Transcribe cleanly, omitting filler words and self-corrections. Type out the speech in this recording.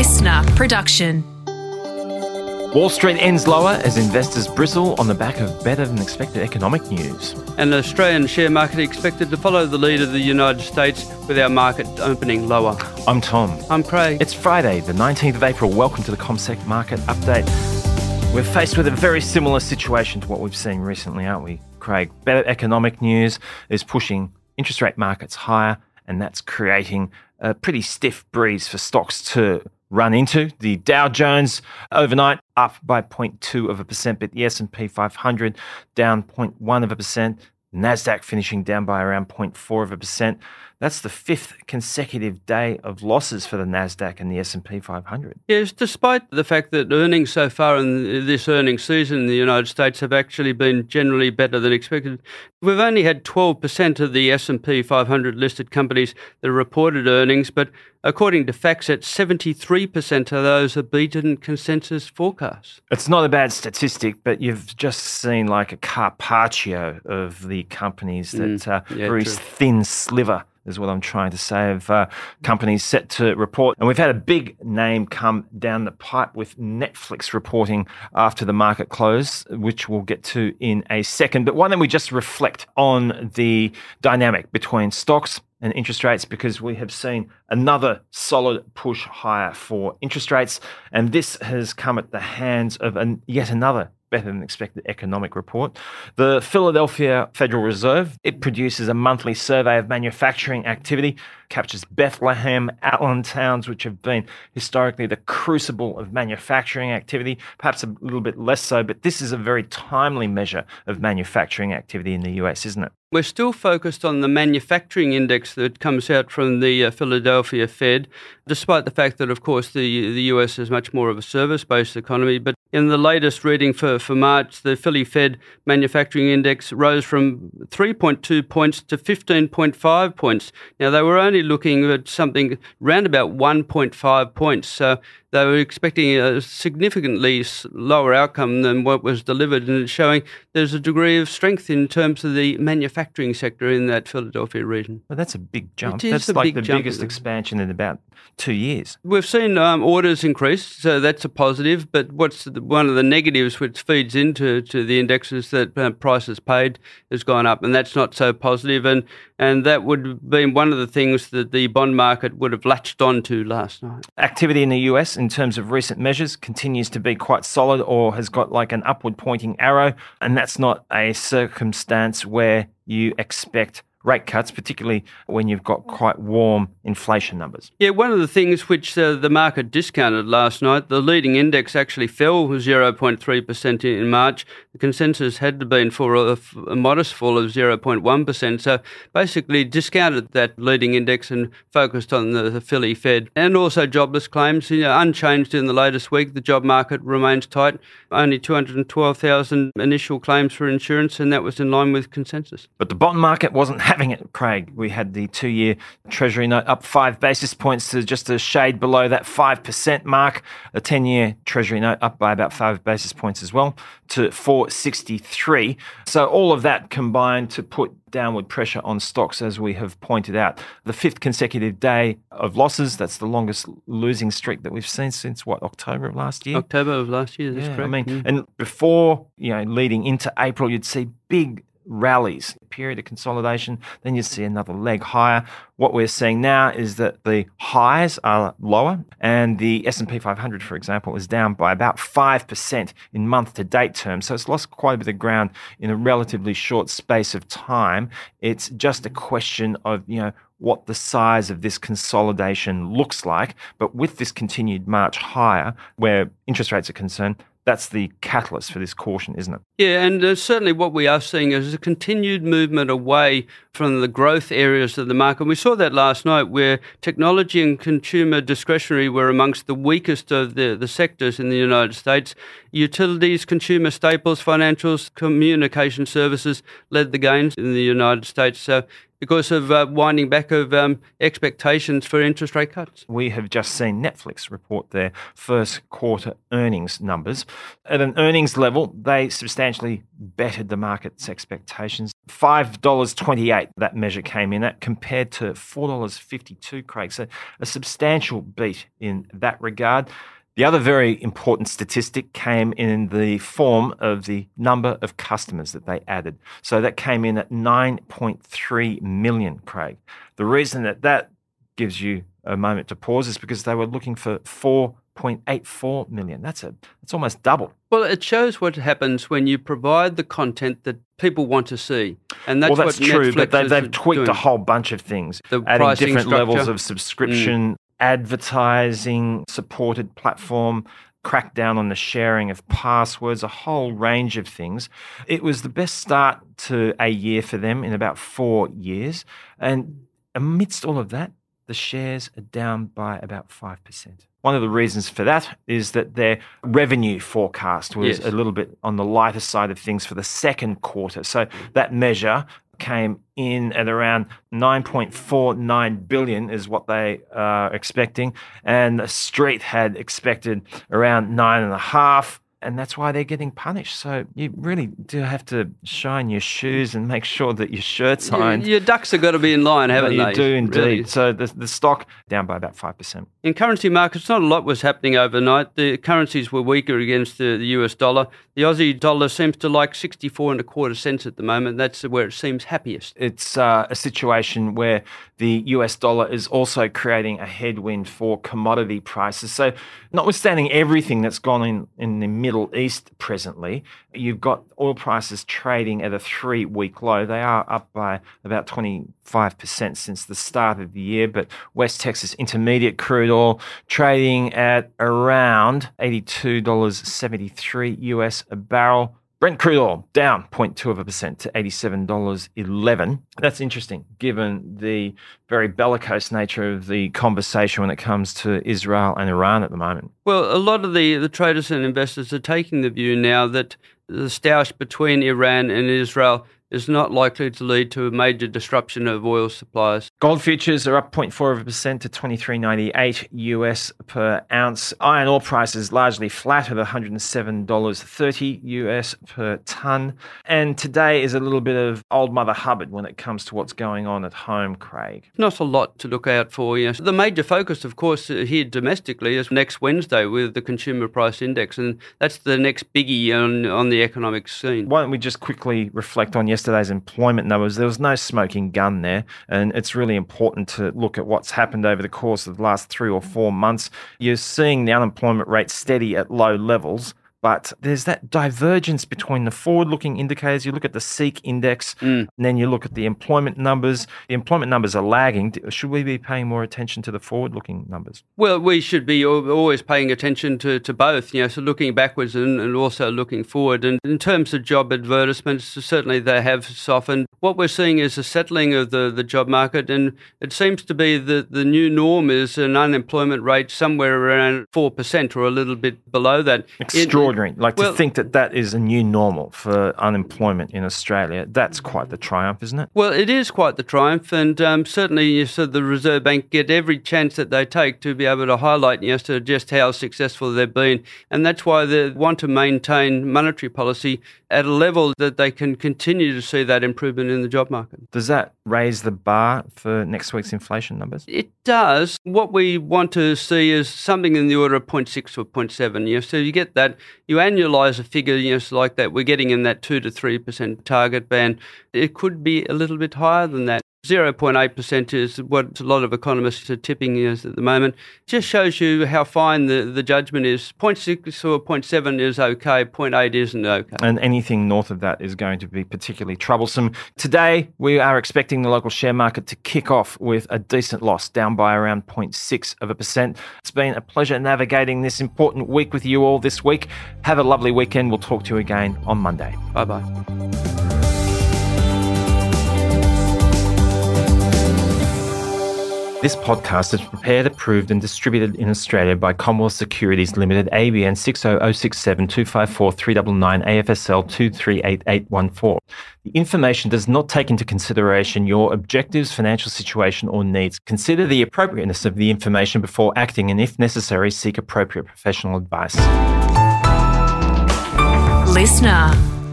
listener production. Wall Street ends lower as investors bristle on the back of better-than-expected economic news. And the Australian share market expected to follow the lead of the United States, with our market opening lower. I'm Tom. I'm Craig. It's Friday, the 19th of April. Welcome to the CommSec Market Update. We're faced with a very similar situation to what we've seen recently, aren't we, Craig? Better economic news is pushing interest rate markets higher, and that's creating a pretty stiff breeze for stocks to run into. The Dow Jones overnight up by 0.2%, but the S&P 500 down 0.1%. NASDAQ finishing down by around 0.4%. That's the fifth consecutive day of losses for the NASDAQ and the S&P 500. Yes, despite the fact that earnings so far in this earnings season in the United States have actually been generally better than expected. We've only had 12% of the S&P 500 listed companies that reported earnings, but according to FactSet, 73% of those have beaten consensus forecasts. It's not a bad statistic, but you've just seen like a carpaccio of the companies that very thin sliver is what I'm trying to say, of companies set to report. And we've had a big name come down the pipe with Netflix reporting after the market close, which we'll get to in a second. But why don't we just reflect on the dynamic between stocks and interest rates, because we have seen another solid push higher for interest rates. And this has come at the hands of yet another better than expected economic report. The Philadelphia Federal Reserve, it produces a monthly survey of manufacturing activity, captures Bethlehem, Allentown, which have been historically the crucible of manufacturing activity, perhaps a little bit less so, but this is a very timely measure of manufacturing activity in the US, isn't it? We're still focused on the manufacturing index that comes out from the Philadelphia Fed, despite the fact that, of course, the US is much more of a service-based economy. But in the latest reading for March, the Philly Fed manufacturing index rose from 3.2 points to 15.5 points. Now, they were only looking at something around about 1.5 points. So they were expecting a significantly lower outcome than what was delivered, and it's showing there's a degree of strength in terms of the manufacturing sector in that Philadelphia region. Well, that's a big jump. That's like the biggest expansion in about 2 years. We've seen orders increase, so that's a positive, but what's one of the negatives which feeds into the index is that prices paid has gone up, and that's not so positive, and that would have been one of the things that the bond market would have latched onto last night. Activity in the US in terms of recent measures continues to be quite solid, or has got like an upward pointing arrow, and that's not a circumstance where you expect rate cuts, particularly when you've got quite warm inflation numbers. Yeah, one of the things which the market discounted last night, the leading index actually fell 0.3% in March. The consensus had been for a modest fall of 0.1%. So basically discounted that leading index and focused on the Philly Fed. And also jobless claims, unchanged in the latest week. The job market remains tight. Only 212,000 initial claims for insurance, and that was in line with consensus. But the bond market wasn't having it, Craig. We had the 2-year Treasury note up 5 basis points to just a shade below that 5% mark. The 10-year Treasury note up by about 5 basis points as well to 463. So all of that combined to put downward pressure on stocks, as we have pointed out. The fifth consecutive day of losses, that's the longest losing streak that we've seen since, October of last year? October of last year, that's correct. And before, leading into April, you'd see big rallies, period of consolidation, then you see another leg higher. What we're seeing now is that the highs are lower, and the S&P 500, for example, is down by about 5% in month-to-date terms. So it's lost quite a bit of ground in a relatively short space of time. It's just a question of, what the size of this consolidation looks like. But with this continued march higher, where interest rates are concerned, that's the catalyst for this caution, isn't it? Yeah, and certainly what we are seeing is a continued movement away from the growth areas of the market. We saw that last night, where technology and consumer discretionary were amongst the weakest of the sectors in the United States. Utilities, consumer staples, financials, communication services led the gains in the United States. So because of winding back of expectations for interest rate cuts. We have just seen Netflix report their first quarter earnings numbers. At an earnings level, they substantially bettered the market's expectations. $5.28 that measure came in at, compared to $4.52, Craig. So a substantial beat in that regard. The other very important statistic came in the form of the number of customers that they added. So that came in at 9.3 million, Craig. The reason that gives you a moment to pause is because they were looking for 4.84 million. That's almost double. Well, it shows what happens when you provide the content that people want to see. And that's what true, Netflix but they've tweaked doing. A whole bunch of things, Adding different structure. levels of subscription, advertising supported platform, crackdown on the sharing of passwords, a whole range of things. It was the best start to a year for them in about 4 years. And amidst all of that, the shares are down by about 5%. One of the reasons for that is that their revenue forecast was a little bit on the lighter side of things for the second quarter. So that measure came in at around 9.49 billion is what they are expecting, and the street had expected around 9.5, and that's why they're getting punished. So you really do have to shine your shoes and make sure that your shirt's ironed. Your ducks have got to be in line, haven't they? You do indeed. Really. So the stock down by about 5%. In currency markets, not a lot was happening overnight. The currencies were weaker against the US dollar. The Aussie dollar seems to like 64.25 cents at the moment. That's where it seems happiest. It's a situation where the US dollar is also creating a headwind for commodity prices. So notwithstanding everything that's gone on in the Middle East presently, you've got oil prices trading at a 3-week low. They are up by about 25% since the start of the year, but West Texas Intermediate crude oil trading at around $82.73 US a barrel. Brent crude oil down 0.2% to $87.11. That's interesting, given the very bellicose nature of the conversation when it comes to Israel and Iran at the moment. Well, a lot of the traders and investors are taking the view now that the stoush between Iran and Israel is not likely to lead to a major disruption of oil supplies. Gold futures are up 0.4% to $23.98 US per ounce. Iron ore prices largely flat at $107.30 US per tonne. And today is a little bit of old Mother Hubbard when it comes to what's going on at home, Craig. Not a lot to look out for. Yes. The major focus, of course, here domestically is next Wednesday with the Consumer Price Index, and that's the next biggie on the economic scene. Why don't we just quickly reflect on yesterday's employment numbers? There was no smoking gun there, and it's really important to look at what's happened over the course of the last 3 or 4 months. You're seeing the unemployment rate steady at low levels, but there's that divergence between the forward-looking indicators. You look at the SEEK index, and then you look at the employment numbers. The employment numbers are lagging. Should we be paying more attention to the forward-looking numbers? Well, we should be always paying attention to both, so looking backwards and also looking forward. And in terms of job advertisements, certainly they have softened. What we're seeing is a settling of the job market, and it seems to be that the new norm is an unemployment rate somewhere around 4% or a little bit below that. Extraordinary. To think that is a new normal for unemployment in Australia, that's quite the triumph, isn't it? Well, it is quite the triumph, and certainly the Reserve Bank get every chance that they take to be able to highlight just how successful they've been, and that's why they want to maintain monetary policy at a level that they can continue to see that improvement in the job market. Does that raise the bar for next week's inflation numbers? It does. What we want to see is something in the order of 0.6 or 0.7. So you get that, you annualise a figure like that, we're getting in that 2 to 3% target band. It could be a little bit higher than that. 0.8% is what a lot of economists are tipping at the moment. It just shows you how fine the judgment is. 0.6 or 0.7 is okay, 0.8 isn't okay. And anything north of that is going to be particularly troublesome. Today, we are expecting the local share market to kick off with a decent loss, down by around 0.6%. It's been a pleasure navigating this important week with you all this week. Have a lovely weekend. We'll talk to you again on Monday. Bye-bye. This podcast is prepared, approved and distributed in Australia by Commonwealth Securities Limited, ABN 60067 254 399 AFSL 238814. The information does not take into consideration your objectives, financial situation or needs. Consider the appropriateness of the information before acting and, if necessary, seek appropriate professional advice. Listener.